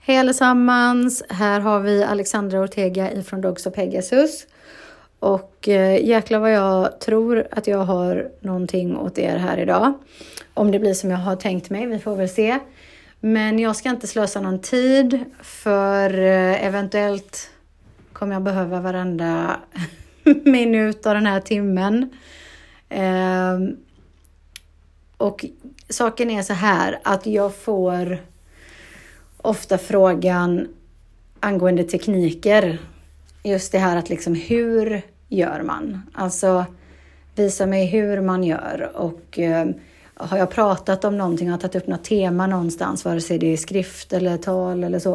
Hej allesammans, här har vi Alexandra Ortega ifrån Dogs of Pegasus. Och jäklar vad jag tror att jag har någonting åt er här idag. Om det blir som jag har tänkt mig, vi får väl se. Men jag ska inte slösa någon tid, för eventuellt kommer jag behöva varenda minut av den här timmen. Och saken är så här att jag får ofta frågan angående tekniker. Just det här att liksom, hur gör man? Alltså visa mig hur man gör. Och har jag pratat om någonting, har tagit upp något tema någonstans, vare sig det är skrift eller tal eller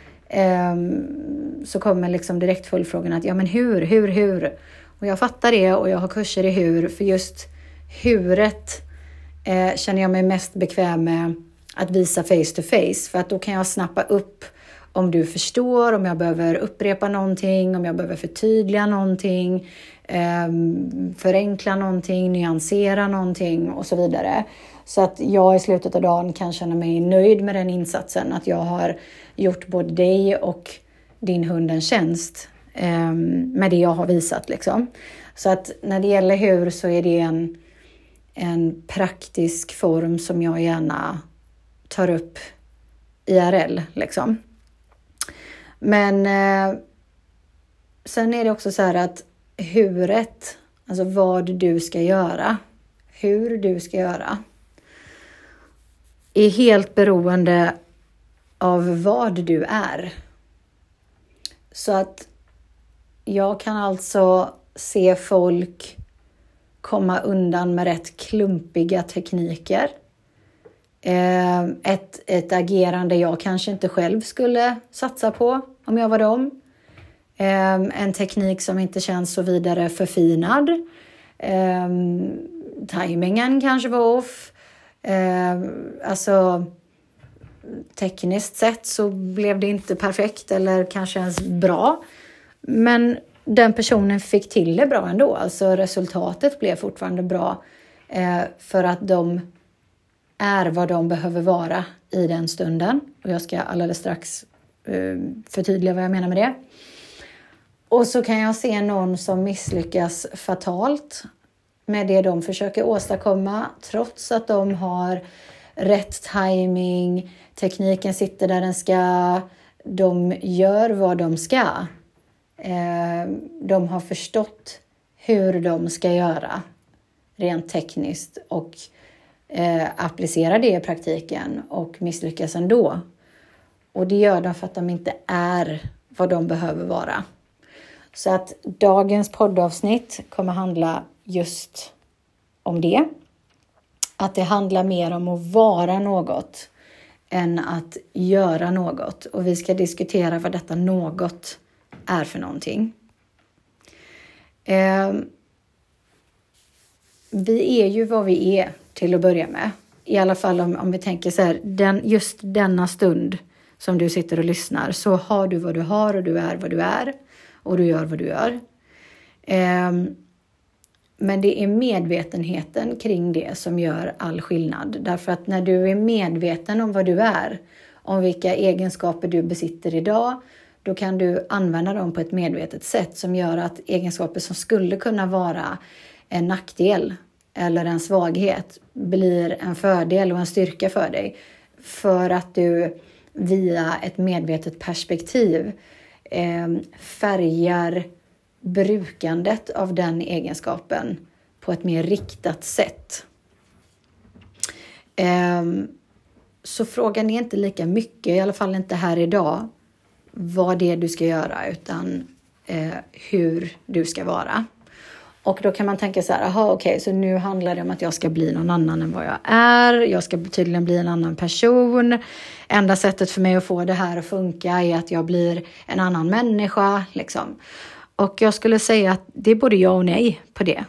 så kommer liksom direkt följdfrågan att ja men hur? Och jag fattar det, och jag har kurser i hur, för just huret känner jag mig mest bekväm med att visa face to face, för att då kan jag snappa upp om du förstår, om jag behöver upprepa någonting, om jag behöver förtydliga någonting, förenkla någonting, nyansera någonting och så vidare. Så att jag i slutet av dagen kan känna mig nöjd med den insatsen, att jag har gjort både dig och din hund en tjänst med det jag har visat liksom. Så att när det gäller hur, så är det en praktisk form som jag gärna tar upp IRL liksom. Men sen är det också så här att huret, alltså vad du ska göra, hur du ska göra, är helt beroende av vad du är. Så att jag kan alltså se folk komma undan med rätt klumpiga tekniker. Ett agerande jag kanske inte själv skulle satsa på om jag var dem. En teknik som inte känns så vidare förfinad. Timingen kanske var off. Alltså tekniskt sett så blev det inte perfekt eller kanske ens bra. Men den personen fick till det bra ändå. Alltså resultatet blev fortfarande bra för att de är vad de behöver vara i den stunden. Och jag ska alldeles strax förtydliga vad jag menar med det. Och så kan jag se någon som misslyckas fatalt med det de försöker åstadkomma, trots att de har rätt timing, tekniken sitter där den ska, de gör vad de ska. De har förstått hur de ska göra rent tekniskt och applicera det i praktiken och misslyckas ändå. Och det gör de för att de inte är vad de behöver vara. Så att dagens poddavsnitt kommer handla just om det. Att det handlar mer om att vara något än att göra något. Och vi ska diskutera vad detta något är för någonting. Vi är ju vad vi är till att börja med. I alla fall om vi tänker så här, just denna stund som du sitter och lyssnar, så har du vad du har och du är vad du är och du gör vad du gör. Men det är medvetenheten kring det som gör all skillnad. Därför att när du är medveten om vad du är, om vilka egenskaper du besitter idag, då kan du använda dem på ett medvetet sätt som gör att egenskaper som skulle kunna vara en nackdel eller en svaghet blir en fördel och en styrka för dig. För att du via ett medvetet perspektiv färgar brukandet av den egenskapen på ett mer riktat sätt. Så frågan är inte lika mycket, i alla fall inte här idag, vad det är du ska göra, utan hur du ska vara. Och då kan man tänka så här, okej, så nu handlar det om att jag ska bli någon annan än vad jag är. Jag ska tydligen bli en annan person. Enda sättet för mig att få det här att funka är att jag blir en annan människa. Liksom. Och jag skulle säga att det är både ja och nej på det.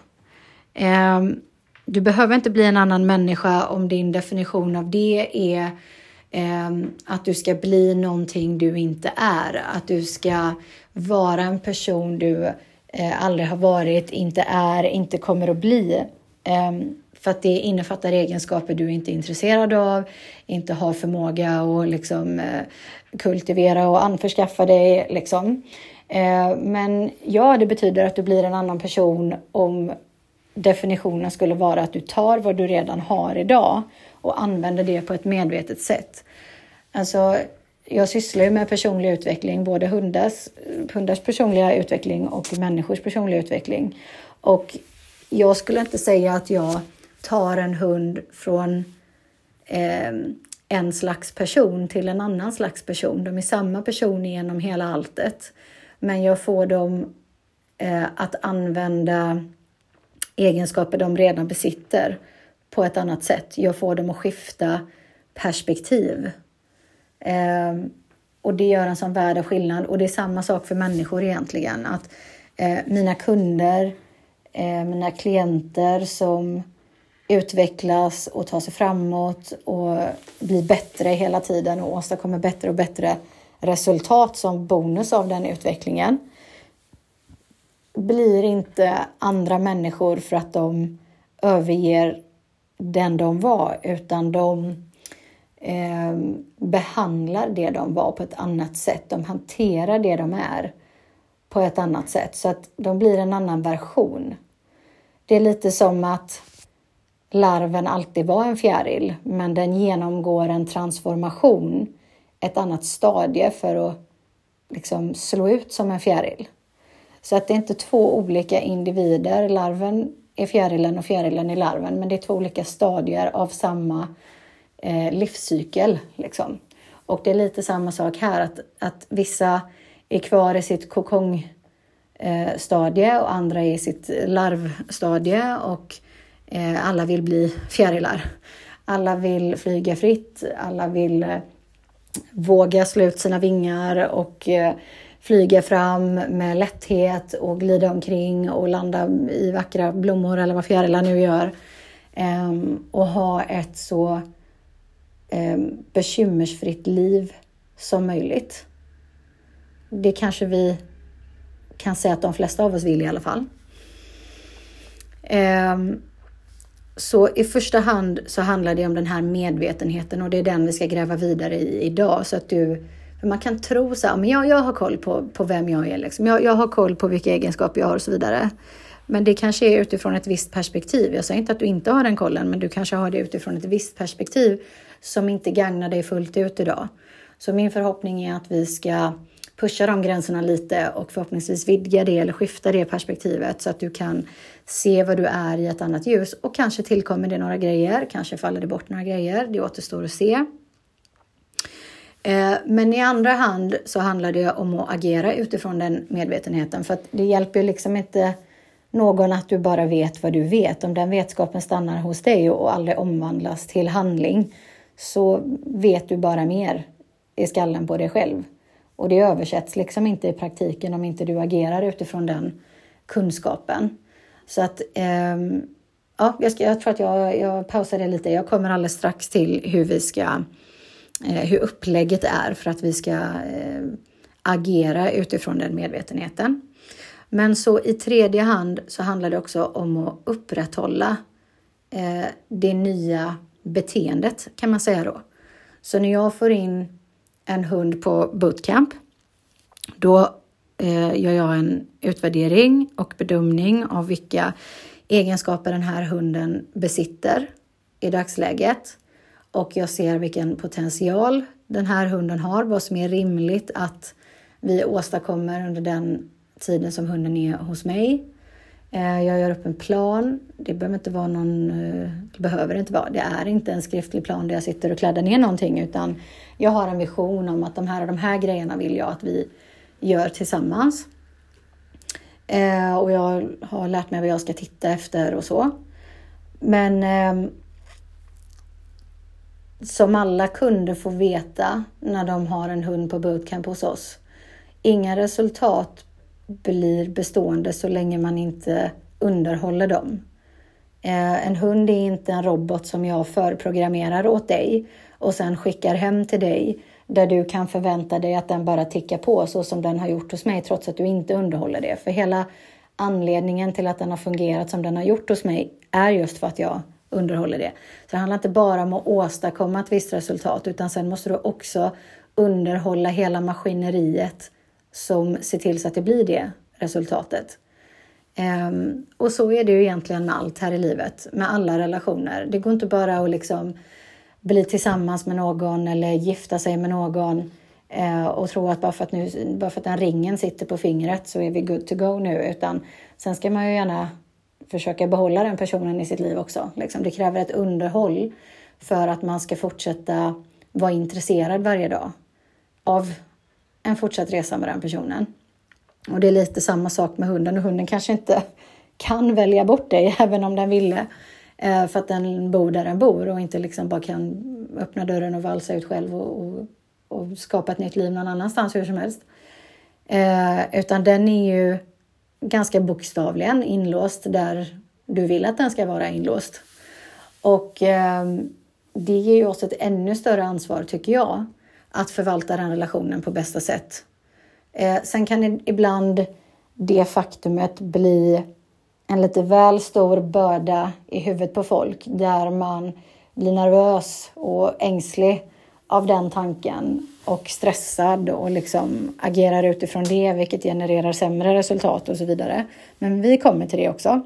Du behöver inte bli en annan människa om din definition av det är att du ska bli någonting du inte är. Att du ska vara en person du aldrig har varit, inte är, inte kommer att bli. För att det innefattar egenskaper du inte är intresserad av, inte har förmåga att liksom, kultivera och anförskaffa dig. Liksom. Men ja, det betyder att du blir en annan person om definitionen skulle vara att du tar vad du redan har idag och använder det på ett medvetet sätt. Alltså, jag sysslar med personlig utveckling, både hundars personliga utveckling och människors personliga utveckling. Och jag skulle inte säga att jag tar en hund från en slags person till en annan slags person. De är samma person genom hela alltet. Men jag får dem att använda egenskaper de redan besitter på ett annat sätt. Jag får dem att skifta perspektiv. Och det gör en sån värld av skillnad. Och det är samma sak för människor egentligen. Att mina kunder, mina klienter som utvecklas och tar sig framåt och blir bättre hela tiden och åstadkommer bättre och bättre resultat som bonus av den utvecklingen, blir inte andra människor för att de överger den de var, utan de behandlar det de var på ett annat sätt. De hanterar det de är på ett annat sätt, så att de blir en annan version. Det är lite som att larven alltid var en fjäril, men den genomgår en transformation, ett annat stadie för att liksom slå ut som en fjäril. Så att det är inte två olika individer. Larven är fjärilen och fjärilen är larven, men det är två olika stadier av samma livscykel. Liksom. Och det är lite samma sak här, att vissa är kvar i sitt kokongstadie och andra är i sitt larvstadie, och alla vill bli fjärilar. Alla vill flyga fritt, alla vill våga slå ut sina vingar och flyga fram med lätthet och glida omkring och landa i vackra blommor eller vad fjärilar nu gör. Och ha ett så bekymmersfritt liv som möjligt. Det kanske vi kan säga att de flesta av oss vill i alla fall. Så i första hand så handlar det om den här medvetenheten, och det är den vi ska gräva vidare i idag. Så att man kan tro så här, men jag har koll på vem jag är. Liksom. Jag har koll på vilka egenskaper jag har och så vidare. Men det kanske är utifrån ett visst perspektiv. Jag säger inte att du inte har den kollen, men du kanske har det utifrån ett visst perspektiv som inte gagnar dig fullt ut idag. Så min förhoppning är att vi ska pusha de gränserna lite och förhoppningsvis vidga det eller skifta det perspektivet så att du kan se vad du är i ett annat ljus. Och kanske tillkommer det några grejer, kanske faller det bort några grejer. Det återstår att se. Men i andra hand så handlar det om att agera utifrån den medvetenheten. För att det hjälper ju liksom inte någon att du bara vet vad du vet. Om den vetskapen stannar hos dig och aldrig omvandlas till handling, så vet du bara mer i skallen på dig själv. Och det översätts liksom inte i praktiken om inte du agerar utifrån den kunskapen. Så att jag tror att jag pausar det lite. Jag kommer alldeles strax till hur upplägget är för att vi ska agera utifrån den medvetenheten. Men så i tredje hand så handlar det också om att upprätthålla det nya beteendet, kan man säga då. Så när jag får in en hund på bootcamp, då gör jag en utvärdering och bedömning av vilka egenskaper den här hunden besitter i dagsläget. Och jag ser vilken potential den här hunden har, vad som är rimligt att vi åstadkommer under den tiden som hunden är hos mig. Jag gör upp en plan. Det behöver inte vara det är inte en skriftlig plan där jag sitter och kladdar ner någonting, utan jag har en vision om att de här grejerna vill jag att vi gör tillsammans. Och jag har lärt mig vad jag ska titta efter och så. Men som alla kunder får veta när de har en hund på bootcamp hos oss, inga resultat blir bestående så länge man inte underhåller dem. En hund är inte en robot som jag förprogrammerar åt dig och sen skickar hem till dig, där du kan förvänta dig att den bara tickar på så som den har gjort hos mig, trots att du inte underhåller det. För hela anledningen till att den har fungerat som den har gjort hos mig är just för att jag underhåller det. Så det handlar inte bara om att åstadkomma ett visst resultat, utan sen måste du också underhålla hela maskineriet som ser till så att det blir det resultatet. Och så är det ju egentligen med allt här i livet, med alla relationer. Det går inte bara att liksom bli tillsammans med någon eller gifta sig med någon och tro att bara för att den ringen sitter på fingret så är vi good to go nu, utan sen ska man ju gärna försöka behålla den personen i sitt liv också. Liksom, det kräver ett underhåll för att man ska fortsätta vara intresserad varje dag av en fortsatt resa med den personen. Och det är lite samma sak med hunden. Och hunden kanske inte kan välja bort dig även om den ville. För att den bor där den bor och inte liksom bara kan öppna dörren och valsa ut själv och skapa ett nytt liv någon annanstans hur som helst. Utan den är ju ganska bokstavligen inlåst där du vill att den ska vara inlåst. Och det ger ju oss ett ännu större ansvar, tycker jag, att förvalta den relationen på bästa sätt. Sen kan ibland det faktumet bli en lite väl stor börda i huvudet på folk, där man blir nervös och ängslig av den tanken och stressad och liksom agerar utifrån det, vilket genererar sämre resultat och så vidare. Men vi kommer till det också.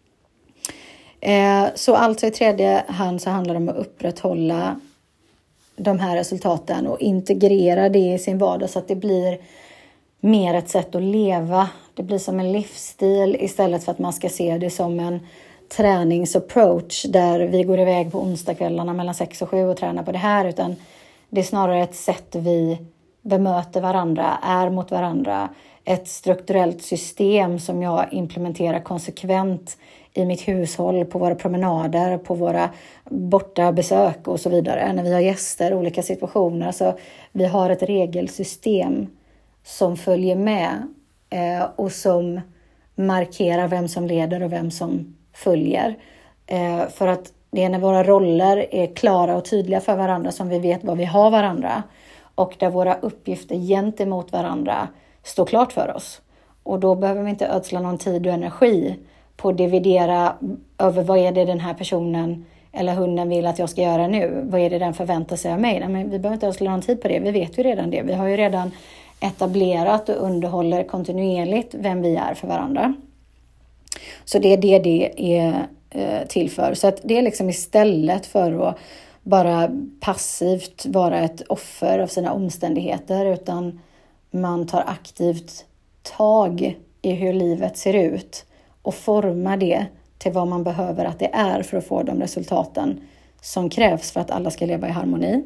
Så alltså i tredje hand så handlar det om att upprätthålla de här resultaten och integrera det i sin vardag så att det blir mer ett sätt att leva. Det blir som en livsstil istället för att man ska se det som en träningsapproach där vi går iväg på onsdagskvällarna mellan 6 och 7 och tränar på det här, utan det är snarare ett sätt vi bemöter varandra, är mot varandra. Ett strukturellt system som jag implementerar konsekvent i mitt hushåll, på våra promenader, på våra bortabesök och så vidare. När vi har gäster, olika situationer. Så vi har ett regelsystem som följer med och som markerar vem som leder och vem som följer. För att det är när våra roller är klara och tydliga för varandra som vi vet vad vi har varandra. Och där våra uppgifter gentemot varandra står klart för oss. Och då behöver vi inte ödsla någon tid och energi på att dividera över vad är det den här personen eller hunden vill att jag ska göra nu. Vad är det den förväntar sig av mig? Nej, men vi behöver inte ödsla någon tid på det. Vi vet ju redan det. Vi har ju redan etablerat och underhåller kontinuerligt vem vi är för varandra. Så det är det är till för. Så att det är liksom istället för att bara passivt vara ett offer av sina omständigheter, utan man tar aktivt tag i hur livet ser ut och formar det till vad man behöver att det är för att få de resultaten som krävs för att alla ska leva i harmoni.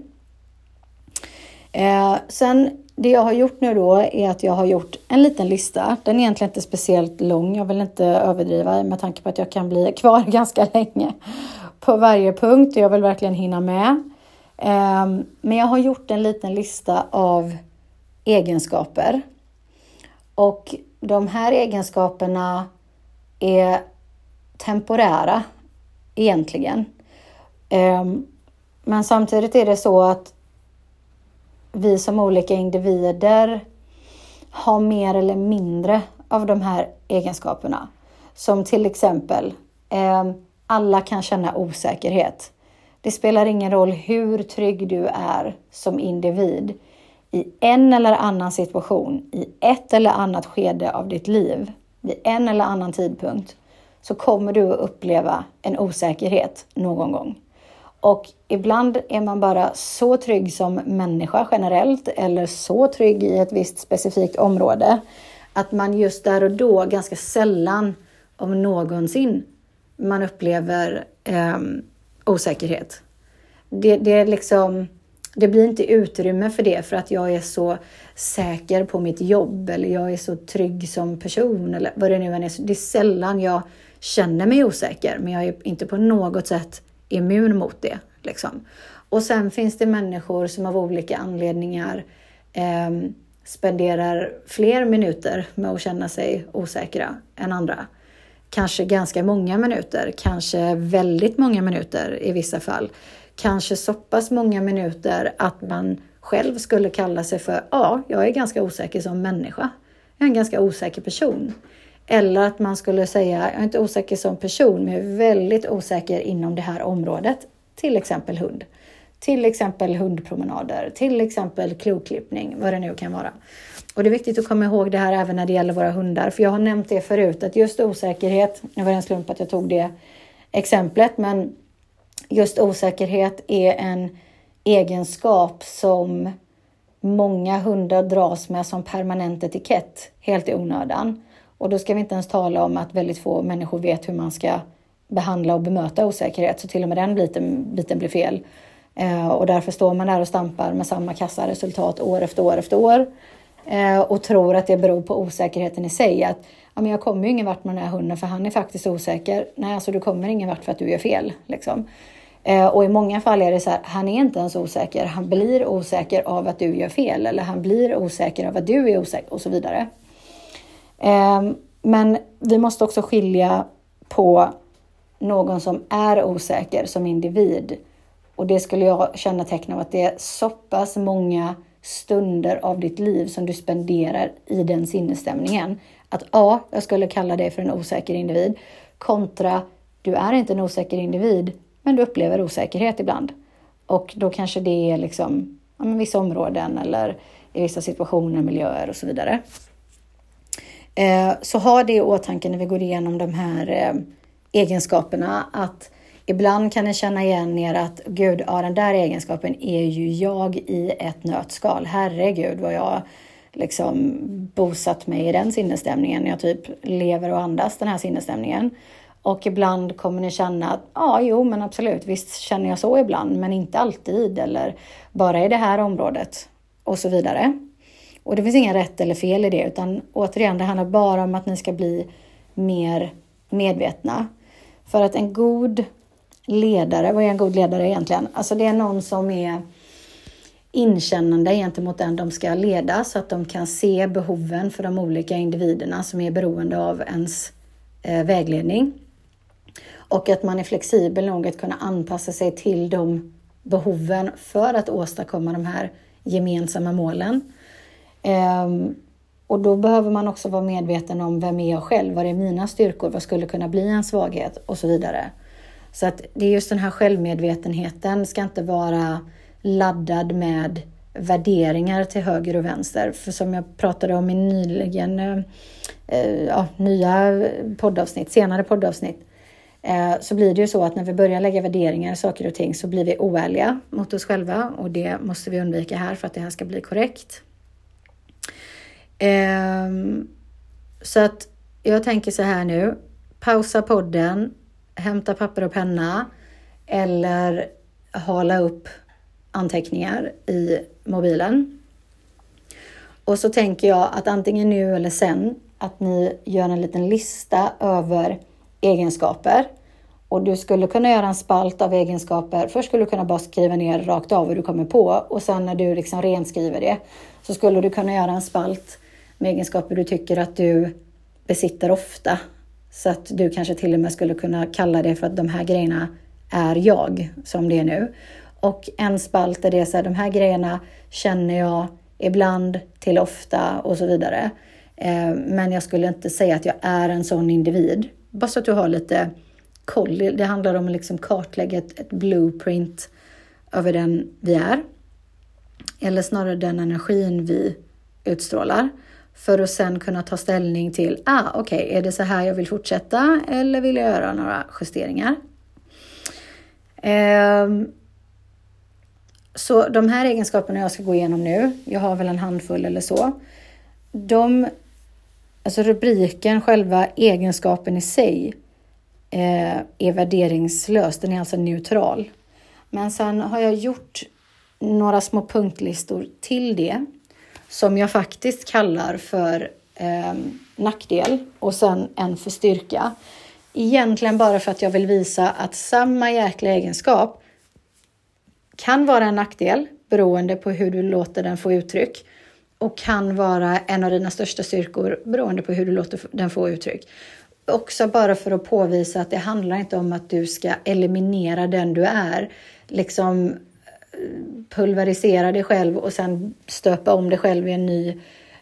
Sen det jag har gjort nu då är att jag har gjort en liten lista. Den är egentligen inte speciellt lång. Jag vill inte överdriva med tanke på att jag kan bli kvar ganska länge på varje punkt. Jag vill verkligen hinna med. Men jag har gjort en liten lista av egenskaper. Och de här egenskaperna är temporära egentligen. Men samtidigt är det så att vi som olika individer har mer eller mindre av de här egenskaperna. Som till exempel, alla kan känna osäkerhet. Det spelar ingen roll hur trygg du är som individ. I en eller annan situation, i ett eller annat skede av ditt liv, vid en eller annan tidpunkt, så kommer du att uppleva en osäkerhet någon gång. Och ibland är man bara så trygg som människa generellt eller så trygg i ett visst specifikt område att man just där och då ganska sällan, om någonsin, man upplever osäkerhet. Det blir inte utrymme för det för att jag är så säker på mitt jobb eller jag är så trygg som person eller vad det nu än är. Det är sällan jag känner mig osäker, men jag är inte på något sätt immun mot det. Liksom. Och sen finns det människor som av olika anledningar spenderar fler minuter med att känna sig osäkra än andra. Kanske ganska många minuter, kanske väldigt många minuter i vissa fall. Kanske så pass många minuter att man själv skulle kalla sig för, ja, jag är ganska osäker som människa. Jag är en ganska osäker person. Eller att man skulle säga, jag är inte osäker som person, men jag är väldigt osäker inom det här området. Till exempel hund. Till exempel hundpromenader. Till exempel kloklippning, vad det nu kan vara. Och det är viktigt att komma ihåg det här även när det gäller våra hundar. För jag har nämnt det förut, att just osäkerhet, nu var det en slump att jag tog det exemplet, men just osäkerhet är en egenskap som många hundar dras med som permanent etikett, helt i onödan. Och då ska vi inte ens tala om att väldigt få människor vet hur man ska behandla och bemöta osäkerhet. Så till och med den biten blir fel. Och därför står man där och stampar med samma kassaresultat år efter år efter år. Och tror att det beror på osäkerheten i sig. Att ja, men jag kommer ju ingen vart med den här hunden för han är faktiskt osäker. Nej, alltså du kommer ingen vart för att du gör fel. Liksom. Och i många fall är det så här, han är inte ens osäker. Han blir osäker av att du gör fel. Eller han blir osäker av att du är osäker och så vidare. Men vi måste också skilja på någon som är osäker som individ. Och det skulle jag känna tecken av att det är så pass många stunder av ditt liv som du spenderar i den sinnesstämningen. Att jag skulle kalla dig för en osäker individ. Kontra, du är inte en osäker individ, men du upplever osäkerhet ibland. Och då kanske det är liksom, vissa områden eller i vissa situationer, miljöer och så vidare. Så ha det i åtanke när vi går igenom de här egenskaperna. Att ibland kan ni känna igen er att gud, den där egenskapen är ju jag i ett nötskal. Herregud vad jag liksom bosatt mig i den sinnesstämningen. Jag typ lever och andas den här sinnesstämningen. Och ibland kommer ni känna att men absolut, visst känner jag så ibland, men inte alltid eller bara i det här området och så vidare. Och det finns ingen rätt eller fel i det, utan återigen, det handlar bara om att ni ska bli mer medvetna. För att en god ledare, vad är en god ledare egentligen? Alltså det är någon som är inkännande gentemot den de ska leda, så att de kan se behoven för de olika individerna som är beroende av ens vägledning. Och att man är flexibel nog att kunna anpassa sig till de behoven för att åstadkomma de här gemensamma målen. Och då behöver man också vara medveten om vem är jag själv, vad är mina styrkor, vad skulle kunna bli en svaghet och så vidare. Så att det är just den här självmedvetenheten ska inte vara laddad med värderingar till höger och vänster. För som jag pratade om i senare poddavsnitt, så blir det ju så att när vi börjar lägga värderingar i saker och ting så blir vi oärliga mot oss själva, och det måste vi undvika här för att det här ska bli korrekt. Så att jag tänker så här nu, pausa podden, hämta papper och penna eller hala upp anteckningar i mobilen. Och så tänker jag att antingen nu eller sen att ni gör en liten lista över egenskaper. Och du skulle kunna göra en spalt av egenskaper. Först skulle du kunna bara skriva ner rakt av vad du kommer på. Och sen när du liksom renskriver det så skulle du kunna göra en spalt med egenskaper du tycker att du besitter ofta. Så att du kanske till och med skulle kunna kalla det för att de här grejerna är jag, som det är nu. Och en spalt är det så här, de här grejerna känner jag ibland till ofta och så vidare. Men jag skulle inte säga att jag är en sån individ. Bara så att du har lite koll. Det handlar om att liksom kartlägga ett blueprint över den vi är. Eller snarare den energin vi utstrålar. För att sen kunna ta ställning till, är det så här jag vill fortsätta eller vill jag göra några justeringar? Så de här egenskaperna jag ska gå igenom nu, jag har väl en handfull eller så. Alltså rubriken, själva egenskapen i sig är värderingslös, den är alltså neutral. Men sen har jag gjort några små punktlistor till det som jag faktiskt kallar för nackdel och sen en för styrka. Egentligen bara för att jag vill visa att samma jäkla egenskap kan vara en nackdel beroende på hur du låter den få uttryck. Och kan vara en av dina största styrkor beroende på hur du låter den få uttryck. Också bara för att påvisa att det handlar inte om att du ska eliminera den du är. Liksom pulverisera dig själv och sen stöpa om dig själv i en ny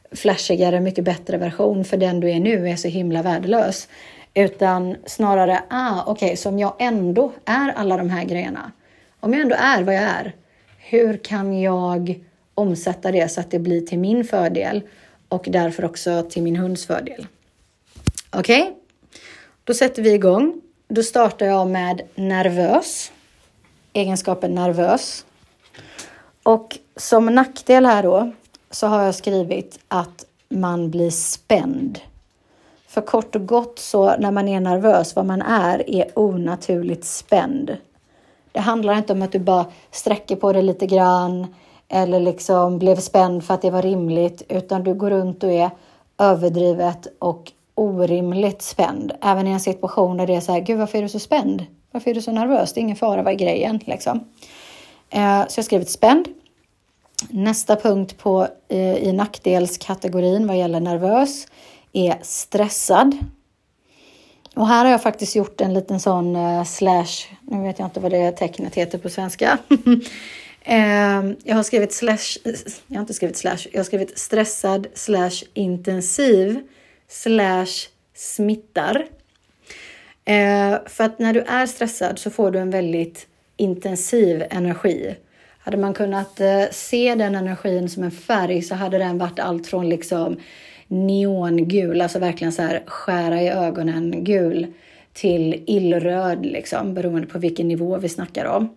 flashigare, mycket bättre version, för den du är nu är så himla värdelös. Utan snarare, okej, så om jag ändå är alla de här grejerna, om jag ändå är vad jag är, hur kan jag omsätta det så att det blir till min fördel och därför också till min hunds fördel? Okej, då sätter vi igång. Då startar jag med nervös. Egenskapen nervös. Och som nackdel här då så har jag skrivit att man blir spänd. För kort och gott så när man är nervös, vad man är onaturligt spänd. Det handlar inte om att du bara sträcker på dig lite grann eller liksom blev spänd för att det var rimligt, utan du går runt och är överdrivet och orimligt spänd. Även i en situation där det är så här, gud varför är du så spänd? Varför är du så nervös? Det är ingen fara, vad är grejen? Liksom. Så jag har skrivit spänd. Nästa punkt i nackdelskategorin vad gäller nervös är stressad. Och här har jag faktiskt gjort en liten sån slash. Nu vet jag inte vad det tecknet heter på svenska. Jag har skrivit slash. Jag har inte skrivit slash. Jag har skrivit stressad / intensiv / smittar. För att när du är stressad så får du en väldigt intensiv energi. Hade man kunnat se den energin som en färg så hade den varit allt från liksom neongul, alltså verkligen så här skära i ögonen gul, till illröd liksom, beroende på vilken nivå vi snackar om.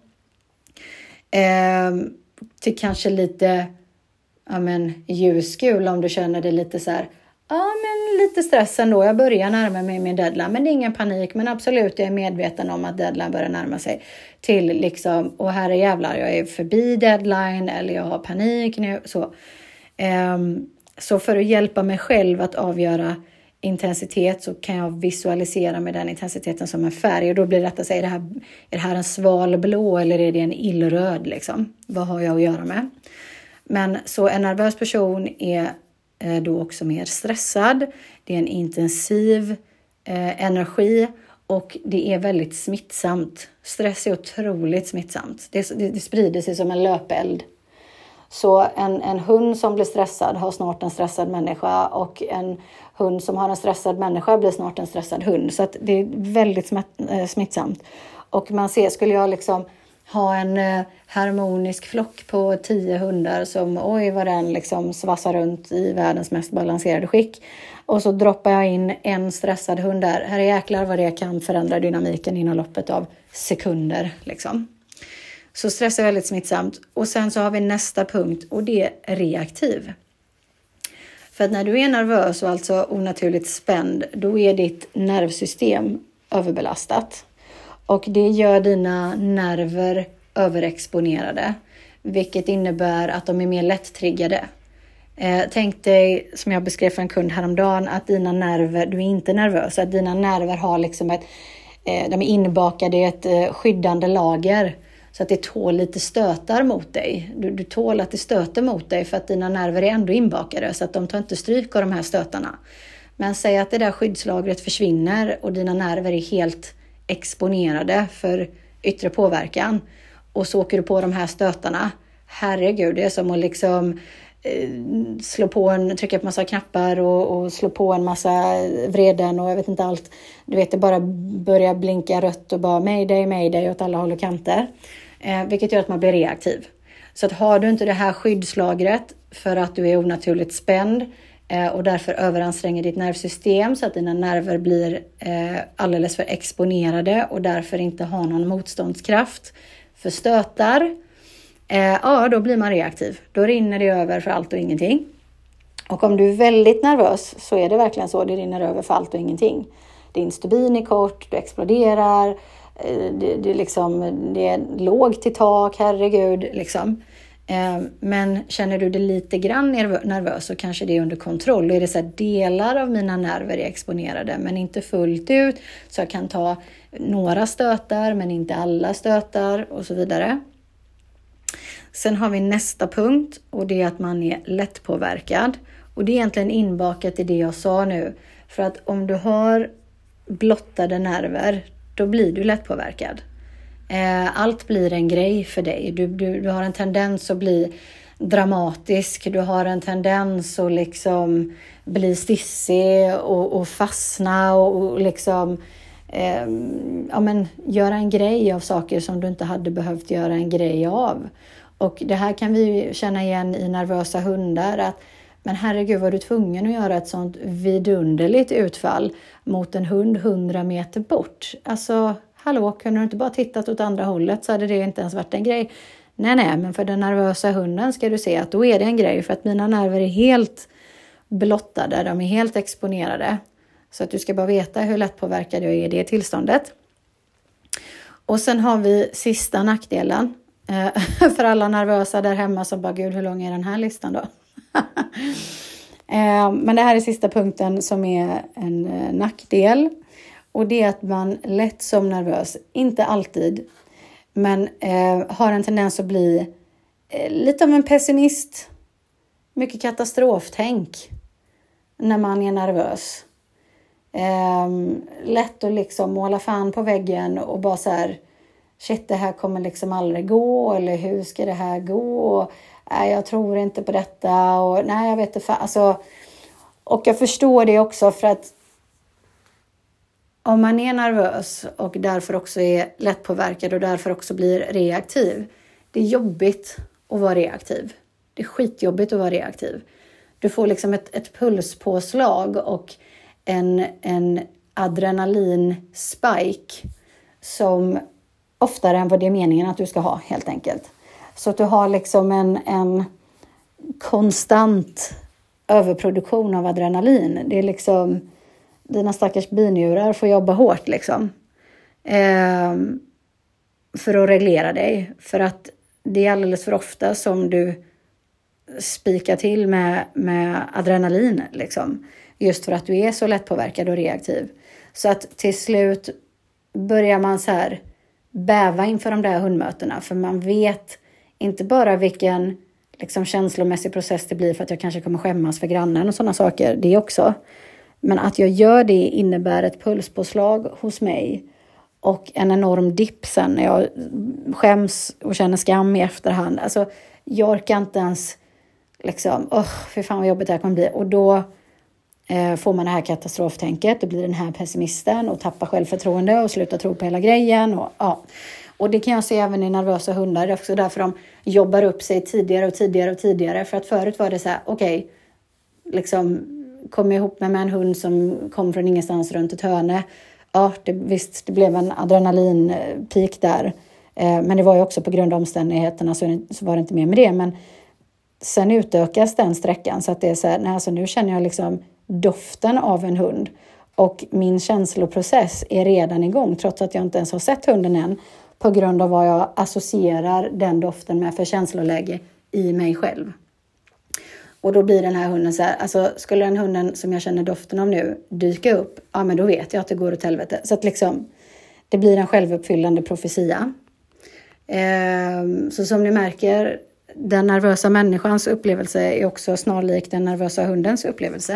Till kanske lite ljusgul om du känner det lite så här, lite stress ändå. Jag börjar närma mig min deadline, men det är ingen panik, men absolut jag är medveten om att deadline börjar närma sig, till liksom, och här är jävlar, jag är förbi deadline eller jag har panik nu, så för att hjälpa mig själv att avgöra intensitet så kan jag visualisera med den intensiteten som en färg, och då blir det att säga, är det här en svalblå eller är det en illröd liksom? Vad har jag att göra med? Men så en nervös person är då också mer stressad. Det är en intensiv energi och det är väldigt smittsamt. Stress är otroligt smittsamt. Det sprider sig som en löpeld. Så en hund som blir stressad har snart en stressad människa, och en hund som har en stressad människa blir snart en stressad hund. Så att det är väldigt smittsamt. Och man ser, skulle jag liksom ha en harmonisk flock på 10 hundar som, vad den liksom svassar runt i världens mest balanserade skick. Och så droppar jag in en stressad hund där. Här är jäklar vad det kan förändra dynamiken inom loppet av sekunder liksom. Så stress är väldigt smittsamt. Och sen så har vi nästa punkt, och det är reaktiv. För att när du är nervös och alltså onaturligt spänd, då är ditt nervsystem överbelastat. Och det gör dina nerver överexponerade. Vilket innebär att de är mer lätt-triggade. Tänk dig, som jag beskrev för en kund häromdagen, att dina nerver, du är inte nervös. Att dina nerver har liksom de är inbakade i ett skyddande lager. Så att det tål lite stötar mot dig. Du tål att det stöter mot dig för att dina nerver är ändå inbakade. Så att de tar inte stryk av de här stötarna. Men säg att det där skyddslagret försvinner och dina nerver är helt exponerade för yttre påverkan. Och så åker du på de här stötarna. Herregud, det är som att liksom trycka på massa knappar och slå på en massa vreden och jag vet inte allt. Du vet, det bara börjar blinka rött och bara mayday åt alla håll och kanter. Vilket gör att man blir reaktiv. Så att har du inte det här skyddslagret för att du är onaturligt spänd och därför överanstränger ditt nervsystem så att dina nerver blir alldeles för exponerade och därför inte har någon motståndskraft för stötar, då blir man reaktiv. Då rinner det över för allt och ingenting. Och om du är väldigt nervös så är det verkligen så, det rinner över för allt och ingenting. Din stubin är kort, du exploderar, det är lågt till tak, herregud liksom. Men känner du det lite grann nervös så kanske det är under kontroll. Och är det så här, delar av mina nerver är exponerade men inte fullt ut, så jag kan ta några stötar men inte alla stötar och så vidare. Sen har vi nästa punkt, och det är att man är lättpåverkad. Och det är egentligen inbakat i det jag sa nu. För att om du har blottade nerver, då blir du lättpåverkad. Allt blir en grej för dig. Du har en tendens att bli dramatisk. Du har en tendens att liksom bli stissig och fastna och liksom göra en grej av saker som du inte hade behövt göra en grej av. Och det här kan vi känna igen i nervösa hundar, att men herregud, var du tvungen att göra ett sånt vidunderligt utfall mot en hund 100 meter bort? Alltså, hallå, kunde du inte bara tittat åt andra hållet så hade det inte ens varit en grej. Nej, men för den nervösa hunden ska du se att då är det en grej, för att mina nerver är helt blottade, de är helt exponerade. Så att du ska bara veta hur lätt påverkad jag är i det tillståndet. Och sen har vi sista nackdelen. För alla nervösa där hemma som bara, gud hur lång är den här listan då? Men det här är sista punkten som är en nackdel. Och det är att man lätt som nervös, inte alltid, men har en tendens att bli lite av en pessimist. Mycket katastroftänk när man är nervös. Lätt att liksom måla fan på väggen och bara så här, shit, det här kommer liksom aldrig gå, eller hur ska det här gå, och, nej, jag tror inte på detta, och nej, jag vet inte, alltså, och jag förstår det också, för att om man är nervös och därför också är lättpåverkad och därför också blir reaktiv, det är jobbigt att vara reaktiv. Det är skitjobbigt att vara reaktiv. Du får liksom ett pulspåslag och en adrenalinspike som oftare än vad det är meningen att du ska ha, helt enkelt. Så att du har liksom en konstant överproduktion av adrenalin. Det är liksom, dina stackars binjurar får jobba hårt liksom. För att reglera dig. För att det är alldeles för ofta som du spikar till med adrenalin liksom. Just för att du är så lättpåverkad och reaktiv. Så att till slut börjar man så här bäva inför de där hundmötena. För man vet inte bara vilken liksom känslomässig process det blir, för att jag kanske kommer skämmas för grannen och sådana saker. Det också. Men att jag gör det innebär ett pulspåslag hos mig. Och en enorm dipp sen när jag skäms och känner skam i efterhand. Alltså jag orkar inte ens liksom, för fan vad jobbigt det här kommer bli. Och då får man det här katastroftänket. Då blir den här pessimisten och tappar självförtroende och slutar tro på hela grejen. Och det kan jag se även i nervösa hundar. Det är också därför de jobbar upp sig tidigare och tidigare. För att förut var det så här, okej, liksom kom ihop med en hund som kom från ingenstans runt ett hörne. Ja, det blev en adrenalinpik där. Men det var ju också på grund av omständigheterna så var det inte mer med det. Men sen utökas den sträckan så att det är så här, nej, alltså nu känner jag liksom doften av en hund. Och min känsloprocess är redan igång trots att jag inte ens har sett hunden än. På grund av vad jag associerar den doften med för känsloläge i mig själv. Och då blir den här hunden så här, alltså skulle den hunden som jag känner doften av nu dyka upp, ja men då vet jag att det går åt helvete. Så att liksom, det blir en självuppfyllande profetia. Så som ni märker, den nervösa människans upplevelse är också snarlik den nervösa hundens upplevelse.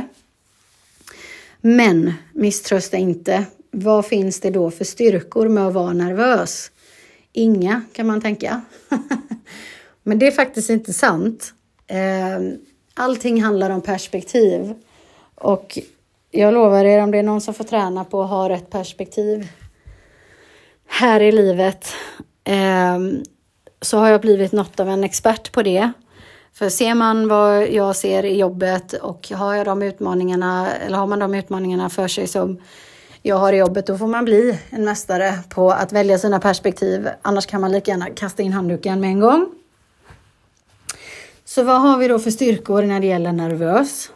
Men misströsta inte. Vad finns det då för styrkor med att vara nervös? Inga, kan man tänka. Men det är faktiskt inte sant. Allting handlar om perspektiv. Och jag lovar er, om det är någon som får träna på att ha rätt perspektiv här i livet, så har jag blivit något av en expert på det. För ser man vad jag ser i jobbet och har man de utmaningarna för sig som jag har i jobbet, då får man bli en mästare på att välja sina perspektiv. Annars kan man lika gärna kasta in handduken med en gång. Så vad har vi då för styrkor när det gäller nervös?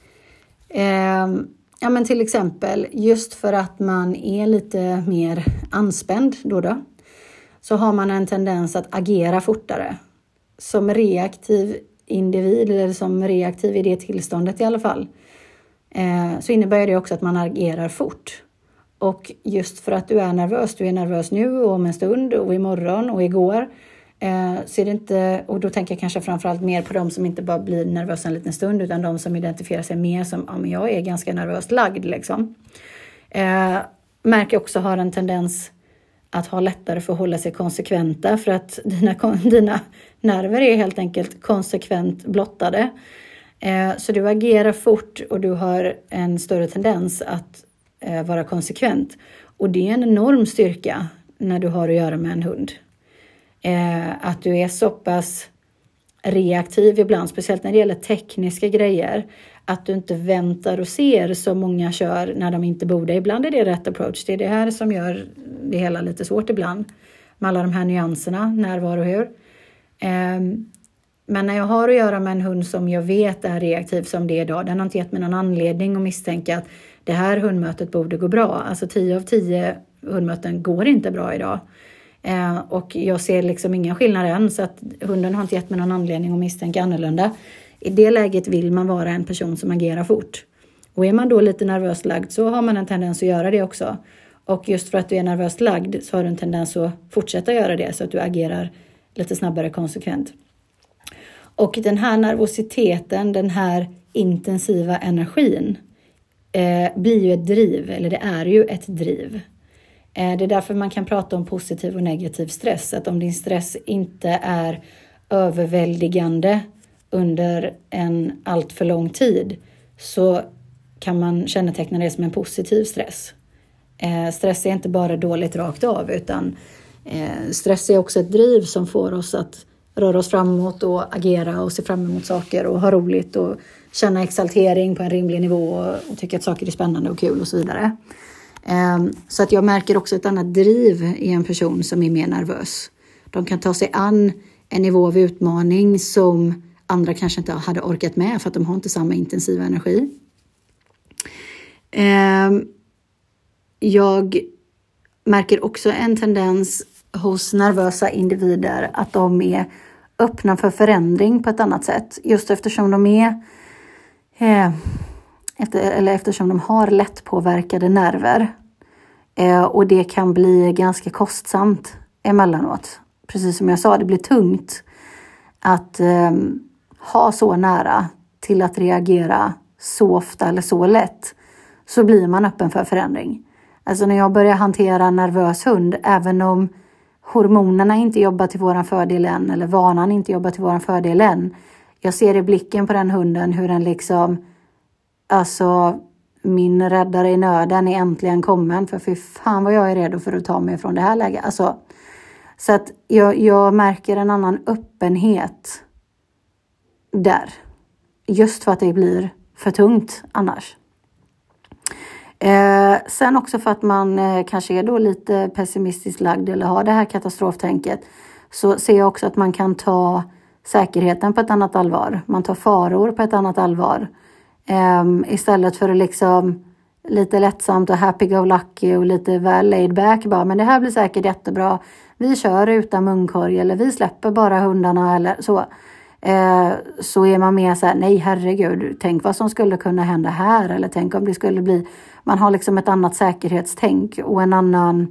Ja, men till exempel just för att man är lite mer anspänd då, så har man en tendens att agera fortare. Som reaktiv individ, eller som reaktiv i det tillståndet i alla fall, så innebär det också att man agerar fort. Och just för att du är nervös nu och om en stund och imorgon och igår, så är det inte, och då tänker jag kanske framförallt mer på de som inte bara blir nervösa en liten stund, utan de som identifierar sig mer som, ja men jag är ganska nervöst lagd liksom. Märker också har en tendens att ha lättare för att hålla sig konsekventa, för att dina nerver är helt enkelt konsekvent blottade. Så du agerar fort och du har en större tendens att vara konsekvent. Och det är en enorm styrka när du har att göra med en hund. Att du är så pass reaktiv ibland, speciellt när det gäller tekniska grejer. Att du inte väntar och ser som många kör när de inte borde. Ibland är det rätt approach. Det är det här som gör det hela lite svårt ibland. Med alla de här nyanserna, när, var och hur. Men när jag har att göra med en hund som jag vet är reaktiv som det är idag. Den har inte gett mig någon anledning att misstänka att det här hundmötet borde gå bra. Alltså 10 av 10 hundmöten går inte bra idag. Och jag ser liksom inga skillnader än. Så att hunden har inte gett mig någon anledning att misstänka annorlunda. I det läget vill man vara en person som agerar fort. Och är man då lite nervöst lagd så har man en tendens att göra det också. Och just för att du är nervöst lagd så har du en tendens att fortsätta göra det. Så att du agerar lite snabbare konsekvent. Och den här nervositeten, den här intensiva energin blir ju ett driv. Eller det är ju ett driv. Det är därför man kan prata om positiv och negativ stress. Att om din stress inte är överväldigande under en allt för lång tid så kan man känneteckna det som en positiv stress. Stress är inte bara dåligt rakt av, utan stress är också ett driv som får oss att röra oss framåt och agera och se fram emot saker och ha roligt och känna exaltering på en rimlig nivå och tycka att saker är spännande och kul och så vidare. Så att jag märker också ett annat driv i en person som är mer nervös. De kan ta sig an en nivå av utmaning som andra kanske inte hade orkat med för att de har inte samma intensiva energi. Jag märker också en tendens hos nervösa individer att de är öppna för förändring på ett annat sätt. Just eftersom de är eftersom de har lätt påverkade nerver. Och det kan bli ganska kostsamt emellanåt. Precis som jag sa, det blir tungt att ha så nära till att reagera så ofta eller så lätt. Så blir man öppen för förändring. Alltså när jag börjar hantera en nervös hund, även om hormonerna inte jobbar till våran fördel än, eller vanan inte jobbar till våran fördel än. Jag ser i blicken på den hunden hur den liksom, alltså min räddare i nöden är äntligen kommen. För fan vad jag är redo för att ta mig från det här läget. Alltså, så att jag märker en annan öppenhet där. Just för att det blir för tungt annars. Sen också för att man kanske är då lite pessimistiskt lagd eller har det här katastroftänket, så ser jag också att man kan ta säkerheten på ett annat allvar. Man tar faror på ett annat allvar. Istället för att liksom lite lättsamt och happy-go-lucky och lite väl laid back. Bara, men det här blir säkert jättebra. Vi kör utan munkorg eller vi släpper bara hundarna eller så. Så är man mer så här, nej herregud, tänk vad som skulle kunna hända här. Eller tänk om det skulle bli, man har liksom ett annat säkerhetstänk och en annan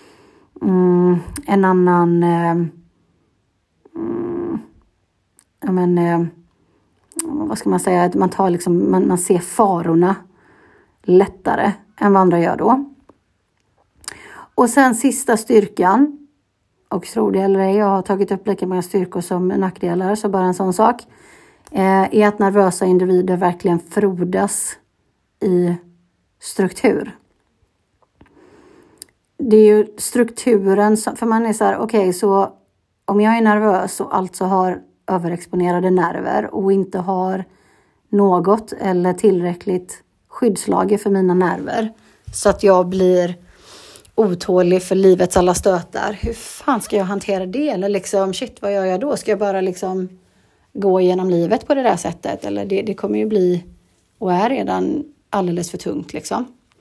vad ska man säga, att man tar liksom, man ser farorna lättare än vad andra gör då. Och sen sista styrkan, och tror det eller ej, jag har tagit upp lika många styrkor som nackdelar, så bara en sån sak, är att nervösa individer verkligen frodas i struktur. Det är ju strukturen, för man är så här, okej, så om jag är nervös och alltså har överexponerade nerver och inte har något eller tillräckligt skyddslager för mina nerver, så att jag blir otålig för livets alla stötar. Hur fan ska jag hantera det? Eller liksom, shit, vad gör jag då? Ska jag bara liksom gå igenom livet på det där sättet? Eller det kommer ju bli, och är redan, alldeles för tungt liksom.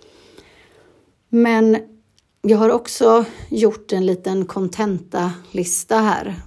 Men jag har också gjort en liten kontenta-lista här.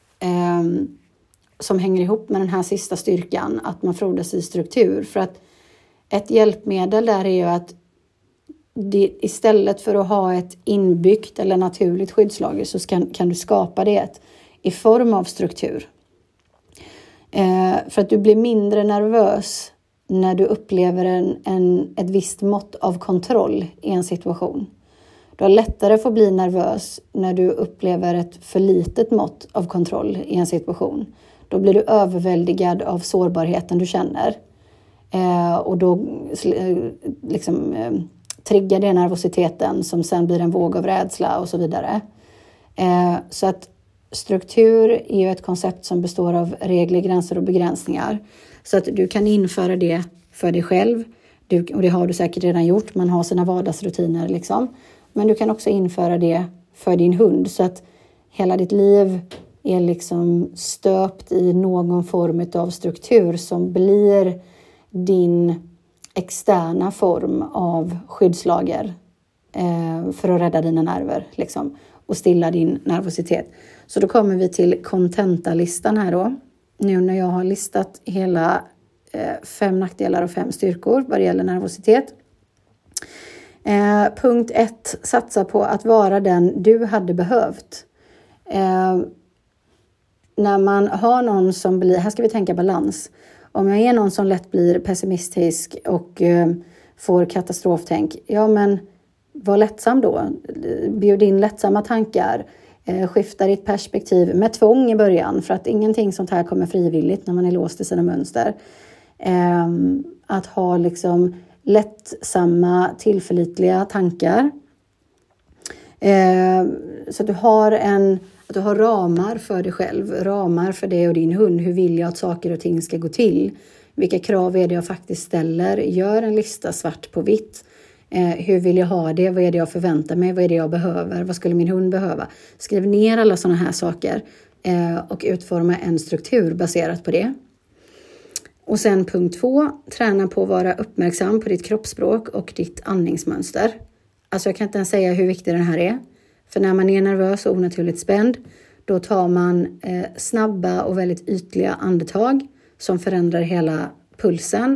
Som hänger ihop med den här sista styrkan. Att man frodas i struktur. För att ett hjälpmedel där är ju att istället för att ha ett inbyggt eller naturligt skyddslager, så kan du skapa det i form av struktur. För att du blir mindre nervös när du upplever ett visst mått av kontroll i en situation. Du har lättare för att bli nervös när du upplever ett för litet mått av kontroll i en situation. Då blir du överväldigad av sårbarheten du känner. Och då liksom triggar det nervositeten som sen blir en våg av rädsla och så vidare. Så att struktur är ju ett koncept som består av regler, gränser och begränsningar. Så att du kan införa det för dig själv. Och det har du säkert redan gjort. Man har sina vardagsrutiner liksom. Men du kan också införa det för din hund. Så att hela ditt liv är liksom stöpt i någon form av struktur som blir din externa form av skyddslager för att rädda dina nerver liksom, och stilla din nervositet. Så då kommer vi till kontentalistan här då. Nu när jag har listat hela 5 nackdelar och 5 styrkor vad det gäller nervositet. Punkt 1. Satsa på att vara den du hade behövt. När man har någon som blir, här ska vi tänka balans. Om jag är någon som lätt blir pessimistisk och får katastroftänk. Ja men var lättsam då. Bjud in lättsamma tankar. Skifta ditt perspektiv med tvång i början. För att ingenting sånt här kommer frivilligt när man är låst i sina mönster. Att ha liksom lättsamma, tillförlitliga tankar. Så att du har ramar för dig själv. Ramar för dig och din hund. Hur vill jag att saker och ting ska gå till? Vilka krav är det jag faktiskt ställer? Gör en lista svart på vitt. Hur vill jag ha det? Vad är det jag förväntar mig? Vad är det jag behöver? Vad skulle min hund behöva? Skriv ner alla sådana här saker. Och utforma en struktur baserat på det. Och sen punkt 2. Träna på att vara uppmärksam på ditt kroppsspråk och ditt andningsmönster. Alltså jag kan inte ens säga hur viktig den här är. För när man är nervös och onaturligt spänd. Då tar man snabba och väldigt ytliga andetag. Som förändrar hela pulsen.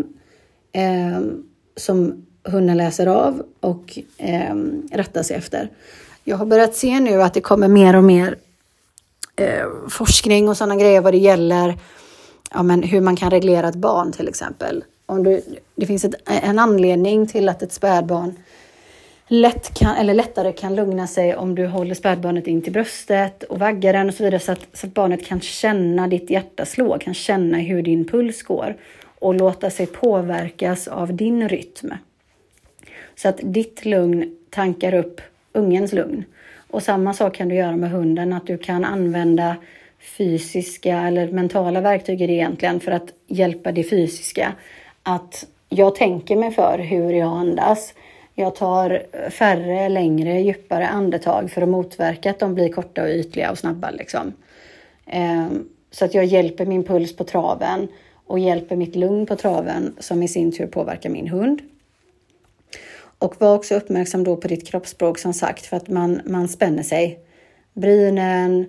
Som hunden läser av och rättar sig efter. Jag har börjat se nu att det kommer mer och mer forskning och sådana grejer vad det gäller hur man kan reglera ett barn till exempel. Det finns en anledning till att ett spädbarn lättare kan lugna sig om du håller spädbarnet in till bröstet och vaggar den och så vidare så att barnet kan känna ditt hjärta slå, kan känna hur din puls går och låta sig påverkas av din rytm. Så att ditt lugn tankar upp ungens lugn. Och samma sak kan du göra med hunden, att du kan använda fysiska eller mentala verktyg egentligen för att hjälpa det fysiska. Att jag tänker mig för hur jag andas. Jag tar färre, längre, djupare andetag för att motverka att de blir korta och ytliga och snabba. Liksom. Så att jag hjälper min puls på traven och hjälper mitt lugn på traven som i sin tur påverkar min hund. Och var också uppmärksam då på ditt kroppsspråk som sagt för att man spänner sig. Brynen,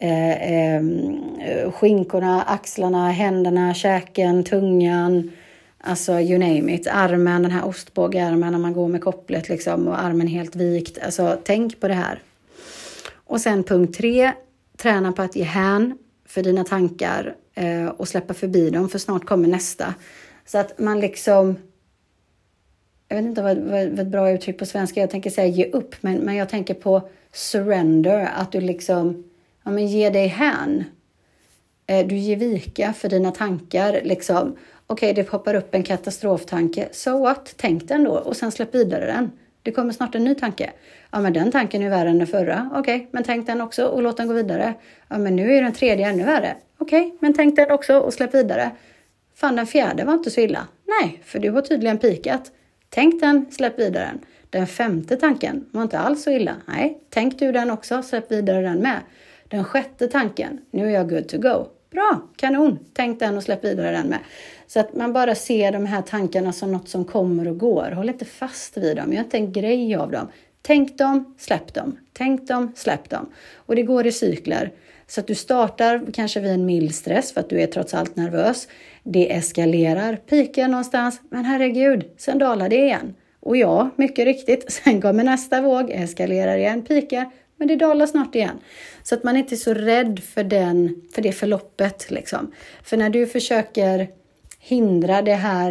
skinkorna, axlarna, händerna, käken, tungan. Alltså you name it. Armen, den här ostbågarmen när man går med kopplet liksom, och armen helt vikt. Alltså tänk på det här. Och sen punkt 3. Träna på att ge hän för dina tankar och släppa förbi dem för snart kommer nästa. Så att man liksom... Jag vet inte vad ett bra uttryck på svenska. Jag tänker säga ge upp. Men jag tänker på surrender. Att du liksom ge dig hän. Du ger vika för dina tankar. Liksom. Okej, det poppar upp en katastroftanke. So what? Tänk den då. Och sen släpp vidare den. Det kommer snart en ny tanke. Ja, men den tanken är värre än den förra. Okej, men tänk den också och låt den gå vidare. Ja, men nu är den tredje ännu värre. Okej, men tänk den också och släpp vidare. Fan, den fjärde var inte så illa. Nej, för du har tydligen pikat. Tänk den, släpp vidare den. Den 5:e tanken var inte alls så illa. Nej, tänk du den också, släpp vidare den med. Den 6:e tanken, nu är jag good to go. Bra, kanon, tänk den och släpp vidare den med. Så att man bara ser de här tankarna som något som kommer och går. Håll inte fast vid dem, gör inte en grej av dem. Tänk dem, släpp dem. Tänk dem, släpp dem. Och det går i cykler. Så att du startar kanske vid en mild stress för att du är trots allt nervös. Det eskalerar, pikar någonstans. Men herregud, sen dalar det igen. Och ja, mycket riktigt. Sen kommer nästa våg, eskalerar igen, pikar. Men det dalar snart igen. Så att man inte är så rädd för det förloppet. Liksom. För när du försöker hindra det här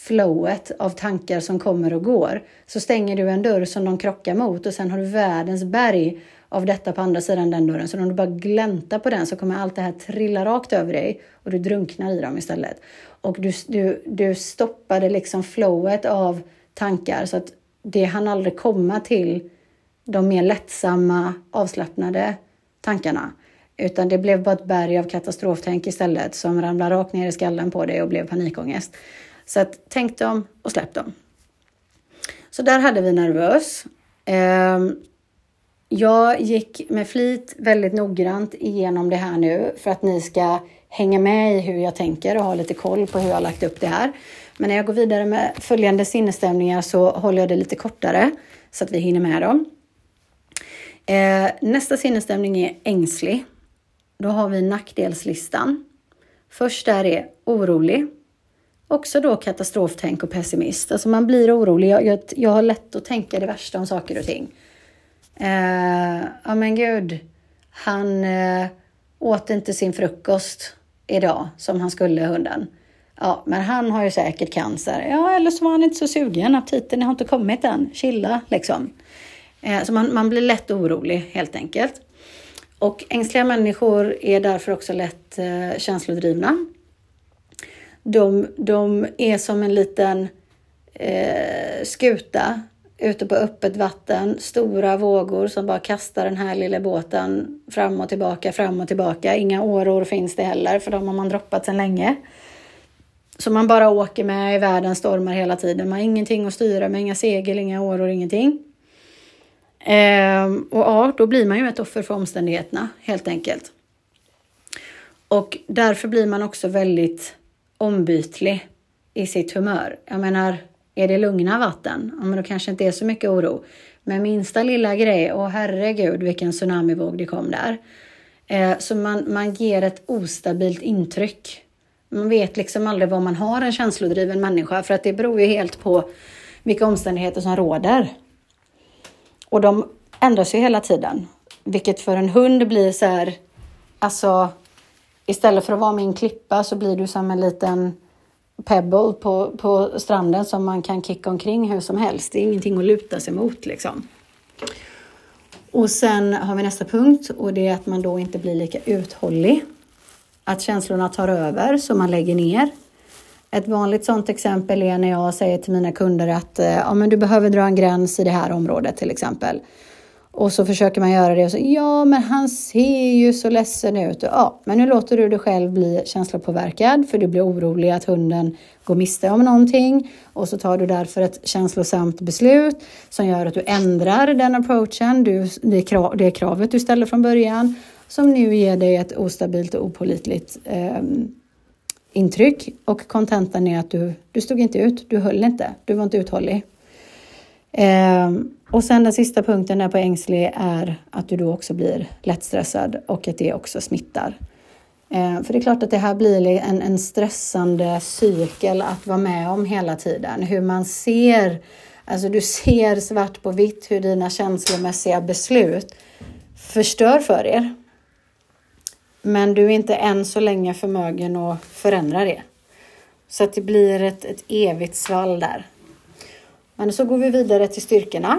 flowet av tankar som kommer och går. Så stänger du en dörr som de krockar mot och sen har du världens berg av detta på andra sidan den dörren. Så om du bara gläntar på den så kommer allt det här trilla rakt över dig och du drunknar i dem istället. Och du stoppade liksom flowet av tankar så att det hann aldrig komma till de mer lättsamma, avslappnade tankarna. Utan det blev bara ett berg av katastroftänk istället som ramlade rakt ner i skallen på dig och blev panikångest. Så att tänk dem och släpp dem. Så där hade vi nervös. Jag gick med flit väldigt noggrant igenom det här nu för att ni ska hänga med i hur jag tänker och ha lite koll på hur jag har lagt upp det här. Men när jag går vidare med följande sinnesstämningar så håller jag det lite kortare så att vi hinner med dem. Nästa sinnesstämning är ängslig. Då har vi nackdelslistan. Först där är orolig. Också då katastroftänk och pessimist. Alltså man blir orolig. Jag har lätt att tänka det värsta om saker och ting. Ja men gud. Han åt inte sin frukost idag som han skulle, hunden. Ja men han har ju säkert cancer. Ja eller så var han inte så sugen. Aptiten har inte kommit än. Chilla liksom. Så man blir lätt orolig helt enkelt. Och ängsliga människor är därför också lätt känslodrivna. De är som en liten skuta ute på öppet vatten. Stora vågor som bara kastar den här lilla båten fram och tillbaka. Inga åror finns det heller för de har man droppat sedan länge. Så man bara åker med i världens stormar hela tiden. Man har ingenting att styra med, inga segel, inga åror, ingenting. Och ja, då blir man ju ett offer för omständigheterna helt enkelt. Och därför blir man också väldigt ombytlig i sitt humör. Jag menar, är det lugna vatten? Ja, men då kanske inte är så mycket oro. Men minsta lilla grej, åh herregud vilken tsunamivåg det kom där. Så man ger ett ostabilt intryck. Man vet liksom aldrig vad man har en känslodriven människa. För att det beror ju helt på vilka omständigheter som råder. Och de ändras ju hela tiden. Vilket för en hund blir så här. Alltså istället för att vara med en klippa så blir du som en liten pebble på stranden som man kan kicka omkring hur som helst. Det är ingenting att luta sig mot liksom. Och sen har vi nästa punkt och det är att man då inte blir lika uthållig. Att känslorna tar över så man lägger ner. Ett vanligt sådant exempel är när jag säger till mina kunder att ja, men du behöver dra en gräns i det här området till exempel. Och så försöker man göra det och så, ja men han ser ju så ledsen ut. Och, ja, men nu låter du dig själv bli känslopåverkad för du blir orolig att hunden går miste om någonting. Och så tar du därför ett känslosamt beslut som gör att du ändrar den approachen. Det kravet du ställer från början som nu ger dig ett ostabilt och opålitligt intryck. Och kontentan är att du stod inte ut, du höll inte, du var inte uthållig. Och sen den sista punkten där på ängslig är att du då också blir lättstressad och att det också smittar. För det är klart att det här blir en stressande cykel att vara med om hela tiden. Hur man ser, alltså du ser svart på vitt hur dina känslomässiga beslut förstör för er. Men du är inte än så länge förmögen att förändra det. Så att det blir ett evigt svall där. Men så går vi vidare till styrkorna.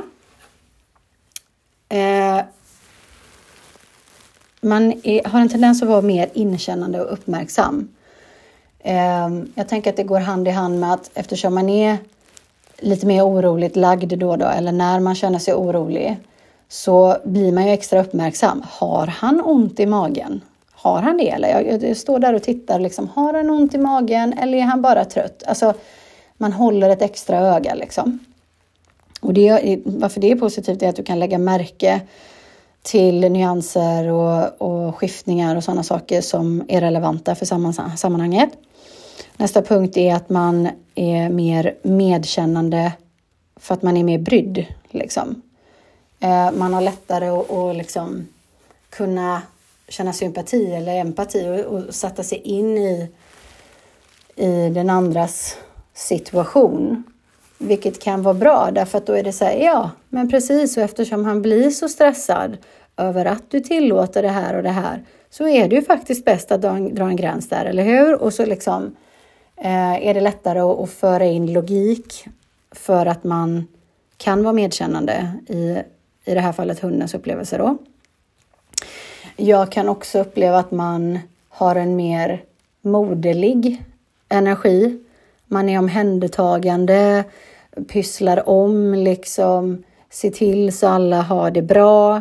Man har en tendens att vara mer inkännande och uppmärksam. Jag tänker att det går hand i hand med att eftersom man är lite mer oroligt lagd då eller när man känner sig orolig så blir man ju extra uppmärksam. Har han ont i magen? Har han det? Eller jag står där och tittar liksom, har han ont i magen eller är han bara trött? Alltså man håller ett extra öga liksom. Och varför det är positivt är att du kan lägga märke till nyanser och skiftningar och sådana saker som är relevanta för sammanhanget. Nästa punkt är att man är mer medkännande för att man är mer brydd. Liksom. Man har lättare att liksom kunna känna sympati eller empati och sätta sig in i den andras situation. Vilket kan vara bra därför att då är det så här, ja men precis, och eftersom han blir så stressad över att du tillåter det här och det här så är det ju faktiskt bäst att dra en gräns där, eller hur? Och så liksom är det lättare att föra in logik för att man kan vara medkännande i det här fallet hundens upplevelse då. Jag kan också uppleva att man har en mer moderlig energi. Man är omhändertagande, pysslar om, liksom ser till så alla har det bra.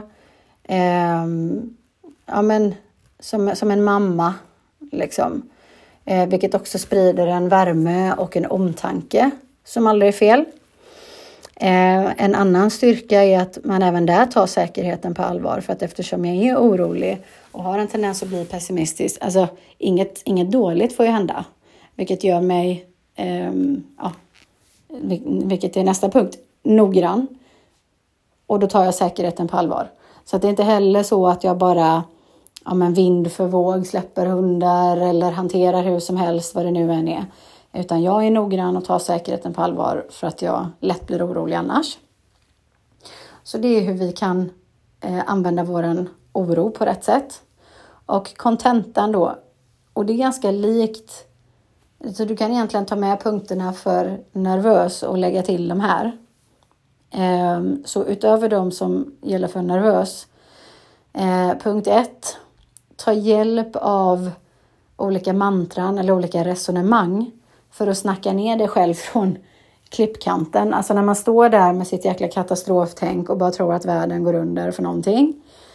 Som en mamma liksom. Vilket också sprider en värme och en omtanke som aldrig är fel. En annan styrka är att man även där tar säkerheten på allvar. För att eftersom jag är orolig och har en tendens att bli pessimistisk. Alltså inget dåligt får ju hända. Vilket gör mig, vilket är nästa punkt, noggrann. Och då tar jag säkerheten på allvar. Så att det är inte heller så att jag bara vind för våg släpper hundar eller hanterar hur som helst vad det nu än är. Utan jag är noggrann och tar säkerheten på allvar för att jag lätt blir orolig annars. Så det är hur vi kan använda våran oro på rätt sätt. Och kontentan då, och det är ganska likt, så du kan egentligen ta med punkterna för nervös och lägga till de här. Så utöver de som gäller för nervös, punkt 1, ta hjälp av olika mantran eller olika resonemang för att snacka ner dig själv från klippkanten. Alltså när man står där med sitt jäkla katastroftänk och bara tror att världen går under för någonting.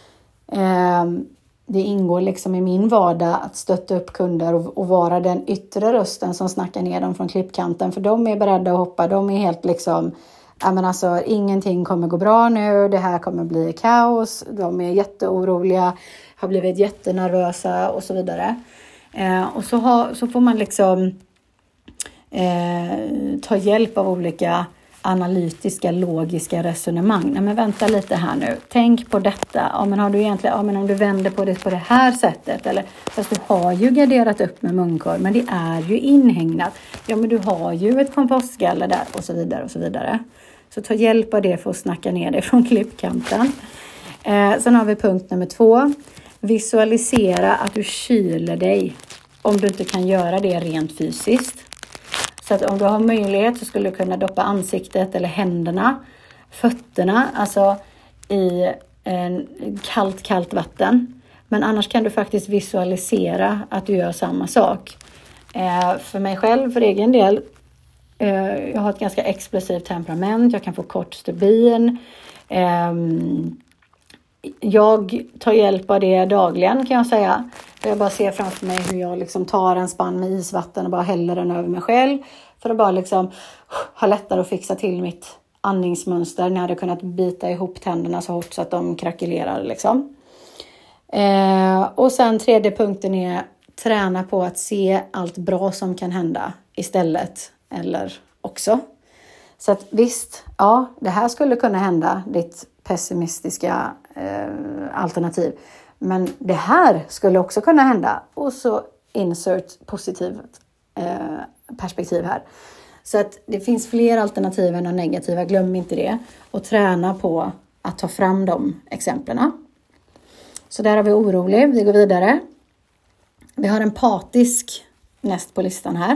Det ingår liksom i min vardag att stötta upp kunder och vara den yttre rösten som snackar ner dem från klippkanten. För de är beredda att hoppa. De är helt liksom, ingenting kommer gå bra nu. Det här kommer bli kaos. De är jätteoroliga. Har blivit jättenervösa och så vidare. Och så får man liksom ta hjälp av olika analytiska, logiska resonemang. Nej, men vänta lite här nu. Tänk på detta. Om du vänder på det på det här sättet. Eller, fast du har ju garderat upp med munkorg. Men det är ju inhägnat. Ja, men du har ju ett kompostgaller där. Och så vidare och så vidare. Så ta hjälp av det för att snacka ner det från klippkanten. Sen har vi punkt nummer 2. Visualisera att du kyler dig. Om du inte kan göra det rent fysiskt. Så att om du har möjlighet så skulle du kunna doppa ansiktet eller händerna, fötterna, alltså i kallt vatten. Men annars kan du faktiskt visualisera att du gör samma sak. För mig själv, för egen del, jag har ett ganska explosivt temperament. Jag kan få kort stubin. Jag tar hjälp av det dagligen kan jag säga. Jag bara ser framför mig hur jag liksom tar en spann med isvatten och bara häller den över mig själv. För att bara liksom ha lättare att fixa till mitt andningsmönster. När jag hade kunnat bita ihop tänderna så hårt så att de krackelerar liksom. Och sen 3:e punkten är träna på att se allt bra som kan hända istället. Eller också. Så att visst, ja, det här skulle kunna hända, ditt pessimistiska alternativ. Men det här skulle också kunna hända. Och så insert positivt perspektiv här. Så att det finns fler alternativ än negativa. Glöm inte det. Och träna på att ta fram de exemplen. Så där har vi orolig. Vi går vidare. Vi har empatisk näst på listan här.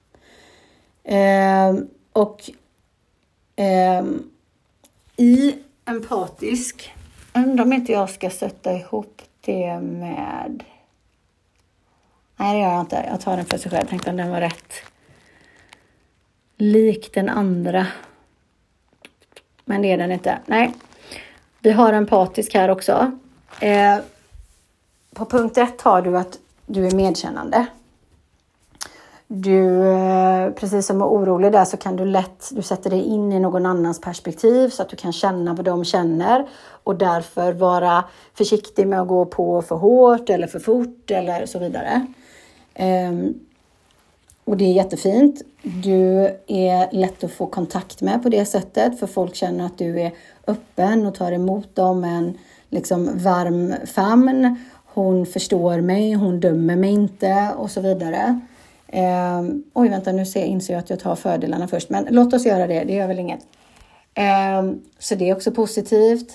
I empatisk, undrar om inte jag ska sätta ihop det med... Nej, det gör jag inte. Jag tar den för sig själv. Jag tänkte om den var rätt lik den andra. Men det är den inte. Nej, vi har empatisk här också. På punkt 1 har du att du är medkännande. Du, precis som är orolig där, så kan du sätter dig in i någon annans perspektiv så att du kan känna vad de känner och därför vara försiktig med att gå på för hårt eller för fort eller så vidare. Och det är jättefint. Du är lätt att få kontakt med på det sättet, för folk känner att du är öppen och tar emot dem med en liksom varm famn. Hon förstår mig, hon dömer mig inte och så vidare. Inser jag att jag tar fördelarna först. Men låt oss göra det gör väl inget. Så det är också positivt.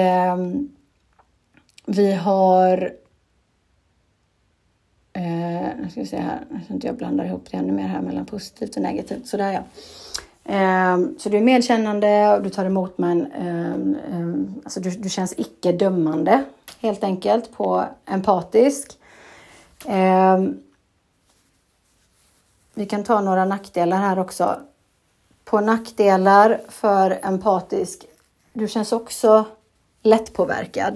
Vi har nu ska vi se här, så inte jag blandar ihop det ännu mer här mellan positivt och negativt. Så där ja. Så du är medkännande och du tar emot, men alltså du känns icke dömande helt enkelt på empatisk. Vi kan ta några nackdelar här också. På nackdelar för empatisk, du känns också lättpåverkad.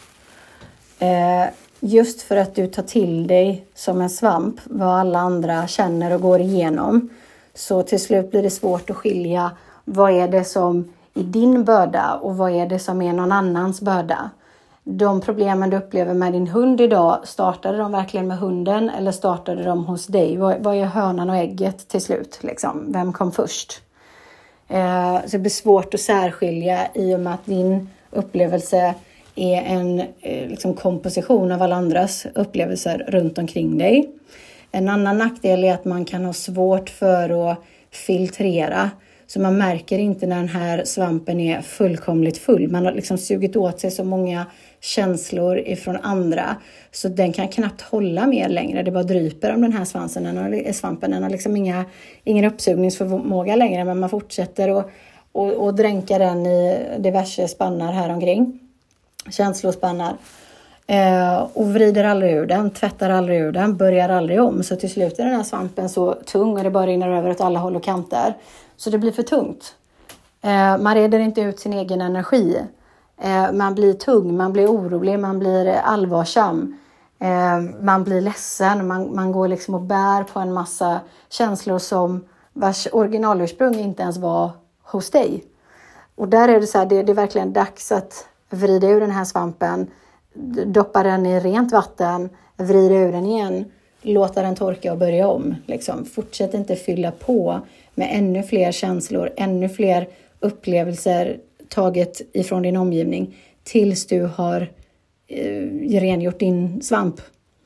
Just för att du tar till dig som en svamp vad alla andra känner och går igenom. Så till slut blir det svårt att skilja vad är det som är din börda och vad är det som är någon annans börda. De problemen du upplever med din hund idag, startade de verkligen med hunden eller startade de hos dig? Vad är hönan och ägget till slut? Liksom? Vem kom först? Så det blir svårt att särskilja i och med att din upplevelse är en liksom komposition av alla andras upplevelser runt omkring dig. En annan nackdel är att man kan ha svårt för att filtrera. Så man märker inte när den här svampen är fullkomligt full. Man har liksom sugit åt sig så många känslor ifrån andra. Så den kan knappt hålla mer längre. Det bara dryper om den här svampen. Den har liksom ingen uppsugningsförmåga längre. Men man fortsätter och dränka den i diverse spannar här omkring. Känslospannar. Och vrider aldrig ur den, tvättar aldrig ur den, börjar aldrig om. Så till slut är den här svampen så tung och det bara rinner över åt alla håll och kanter. Så det blir för tungt. Man reder inte ut sin egen energi. Man blir tung, man blir orolig, man blir allvarsam. Man blir ledsen, man går liksom och bär på en massa känslor som vars originalursprung inte ens var hos dig. Och där är det så här, det är verkligen dags att vrida ur den här svampen. Doppa den i rent vatten, vrida ur den igen, låta den torka och börja om. Liksom. Fortsätt inte fylla på med ännu fler känslor, ännu fler upplevelser taget ifrån din omgivning tills du har rengjort din svamp.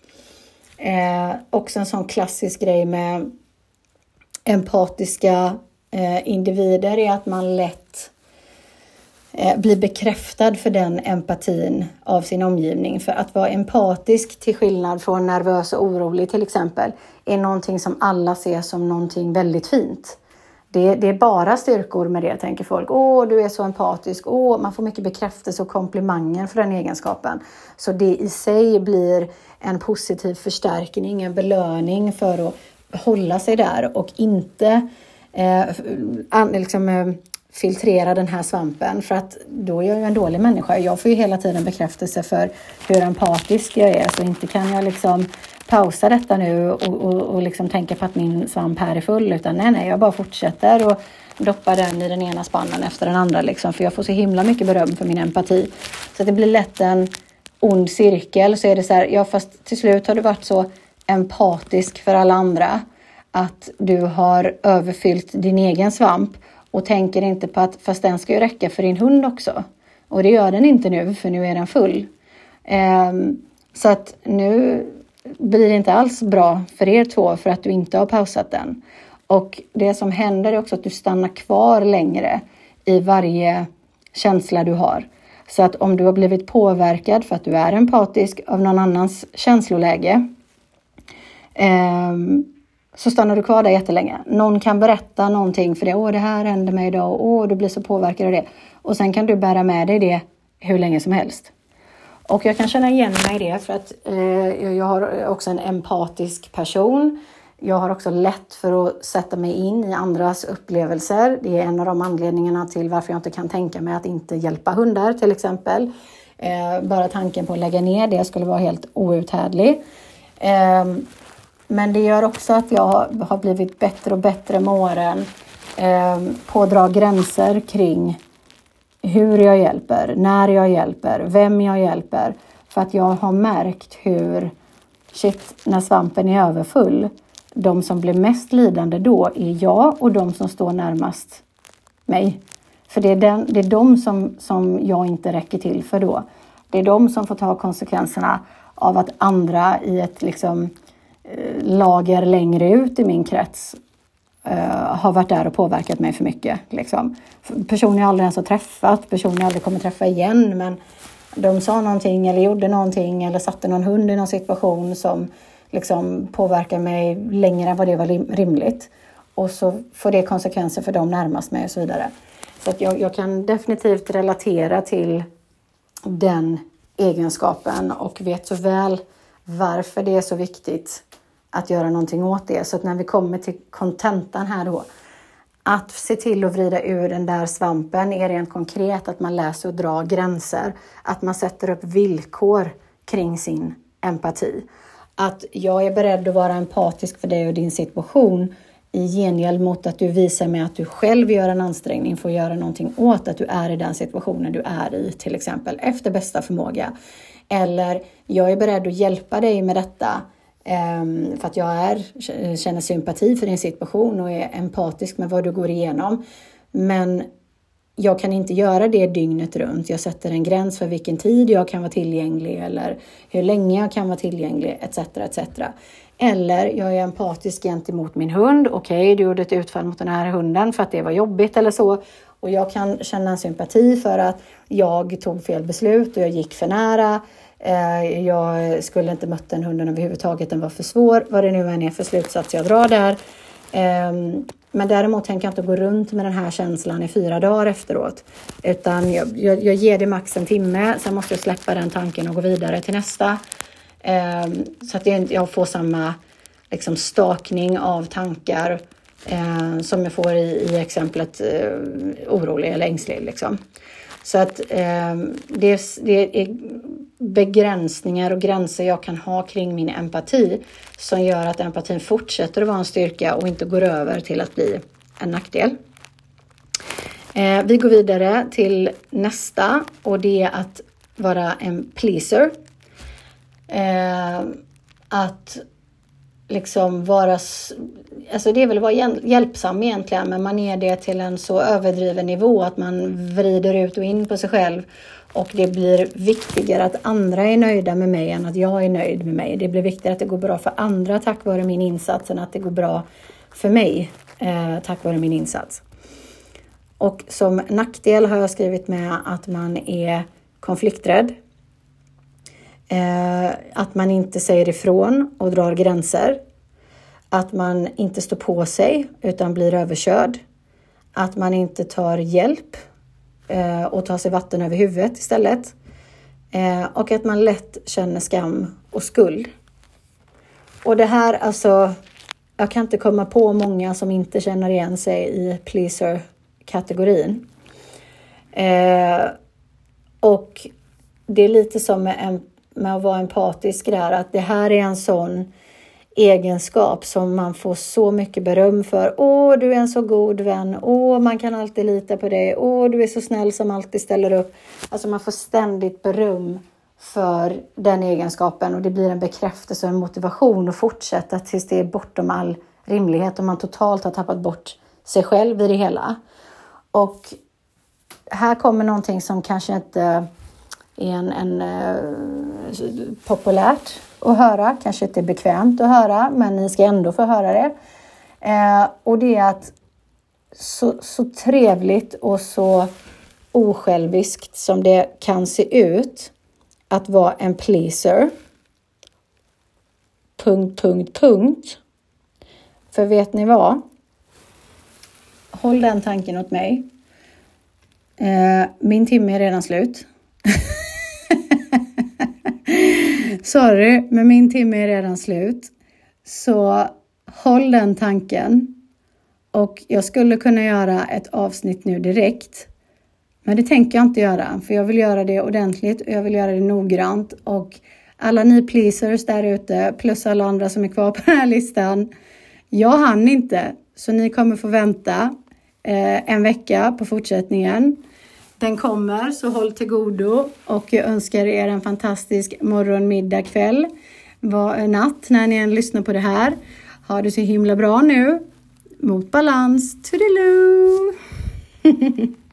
Också en sån klassisk grej med empatiska individer är att man lätt blir bekräftad för den empatin av sin omgivning. För att vara empatisk till skillnad från nervös och orolig till exempel är någonting som alla ser som någonting väldigt fint. Det är bara styrkor med det, tänker folk. Du är så empatisk. Man får mycket bekräftelse och komplimanger för den egenskapen. Så det i sig blir en positiv förstärkning, en belöning för att hålla sig där och inte filtrera den här svampen, för att då är jag ju en dålig människa. Jag får ju hela tiden bekräftelse för hur empatisk jag är, så inte kan jag liksom pausa detta nu och liksom tänka på att min svamp här är full, utan nej, jag bara fortsätter och doppar den i den ena spannen efter den andra liksom, för jag får så himla mycket beröm för min empati. Så det blir lätt en ond cirkel. Så är det så här, fast till slut har du varit så empatisk för alla andra att du har överfyllt din egen svamp och tänker inte på att fast den ska ju räcka för din hund också. Och det gör den inte nu, för nu är den full. Så att nu blir det inte alls bra för er två för att du inte har pausat den. Och det som händer är också att du stannar kvar längre i varje känsla du har. Så att om du har blivit påverkad för att du är empatisk av någon annans känsloläge, så stannar du kvar där jättelänge. Någon kan berätta någonting för dig. Det här hände mig idag. Du blir så påverkad av det. Och sen kan du bära med dig det hur länge som helst. Och jag kan känna igen mig i det. För att jag har också en empatisk person. Jag har också lätt för att sätta mig in i andras upplevelser. Det är en av de anledningarna till varför jag inte kan tänka mig att inte hjälpa hundar till exempel. Bara tanken på att lägga ner det skulle vara helt outhärdlig. Men det gör också att jag har blivit bättre och bättre med åren på att dra gränser kring hur jag hjälper, när jag hjälper, vem jag hjälper. För att jag har märkt hur, när svampen är överfull, de som blir mest lidande då är jag och de som står närmast mig. För det är de som jag inte räcker till för då. Det är de som får ta konsekvenserna av att andra i ett lager längre ut i min krets har varit där och påverkat mig för mycket. Liksom. Personer jag aldrig ens har träffat, personer jag aldrig kommer träffa igen, men de sa någonting eller gjorde någonting eller satte någon hund i någon situation som liksom påverkar mig längre än vad det var rimligt. Och så får det konsekvenser för dem närmast mig och så vidare. Så att jag kan definitivt relatera till den egenskapen och vet så väl varför det är så viktigt att göra någonting åt det. Så att när vi kommer till kontentan här då, att se till att vrida ur den där svampen är rent konkret att man läser och drar gränser. Att man sätter upp villkor kring sin empati. Att jag är beredd att vara empatisk för dig och din situation i gengäld mot att du visar mig att du själv gör en ansträngning för att göra någonting åt att du är i den situationen du är i, till exempel, efter bästa förmåga. Eller jag är beredd att hjälpa dig med detta för att jag känner sympati för din situation och är empatisk med vad du går igenom. Men jag kan inte göra det dygnet runt. Jag sätter en gräns för vilken tid jag kan vara tillgänglig eller hur länge jag kan vara tillgänglig, etc. etc. Eller jag är empatisk gentemot min hund. Okej, du gjorde ett utfall mot den här hunden för att det var jobbigt eller så. Och jag kan känna en sympati för att jag tog fel beslut och jag gick för nära. Jag skulle inte mött den hunden överhuvudtaget, den var för svår. Vad det nu än är för slutsats jag drar där. Men däremot tänker jag inte gå runt med den här känslan i 4 dagar efteråt. Utan jag ger det max en timme. Sen måste jag släppa den tanken och gå vidare till nästa. Så att jag får samma liksom, stakning av tankar som jag får i exemplet orolig eller ängslig. Liksom. Så att det är begränsningar och gränser jag kan ha kring min empati som gör att empatin fortsätter att vara en styrka och inte går över till att bli en nackdel. Vi går vidare till nästa och det är att vara en pleaser. Att liksom vara, alltså det är väl att vara hjälpsam egentligen, men man är det till en så överdriven nivå att man vrider ut och in på sig själv och det blir viktigare att andra är nöjda med mig än att jag är nöjd med mig. Det blir viktigare att det går bra för andra tack vare min insats än att det går bra för mig tack vare min insats. Och som nackdel har jag skrivit med att man är konflikträdd. Att man inte säger ifrån och drar gränser. Att man inte står på sig utan blir överkörd. Att man inte tar hjälp och tar sig vatten över huvudet istället. Och att man lätt känner skam och skuld. Och det här, alltså, jag kan inte komma på många som inte känner igen sig i pleaser-kategorin. Och det är lite som med att vara empatisk där, att det här är en sån egenskap som man får så mycket beröm för. Åh, du är en så god vän. Åh, man kan alltid lita på dig. Åh, du är så snäll som alltid ställer upp. Alltså man får ständigt beröm för den egenskapen och det blir en bekräftelse och en motivation att fortsätta tills det är bortom all rimlighet och man totalt har tappat bort sig själv i det hela. Och här kommer någonting som kanske inte är en populärt att höra, kanske inte är bekvämt att höra, men ni ska ändå få höra det. Och det är att så trevligt och så osjälviskt som det kan se ut att vara en pleaser. ... För vet ni vad? Håll den tanken åt mig. Min timme är redan slut. Sorry, men min timme är redan slut. Så håll den tanken. Och jag skulle kunna göra ett avsnitt nu direkt. Men det tänker jag inte göra. För jag vill göra det ordentligt och jag vill göra det noggrant. Och alla ni pleasers där ute plus alla andra som är kvar på den här listan. Jag hann inte. Så ni kommer få vänta en vecka på fortsättningen. Den kommer, så håll till godo och jag önskar er en fantastisk morgon, middag, kväll, natt när ni än lyssnar på det här. Ha det så himla bra nu. Mot balans. Toodaloo!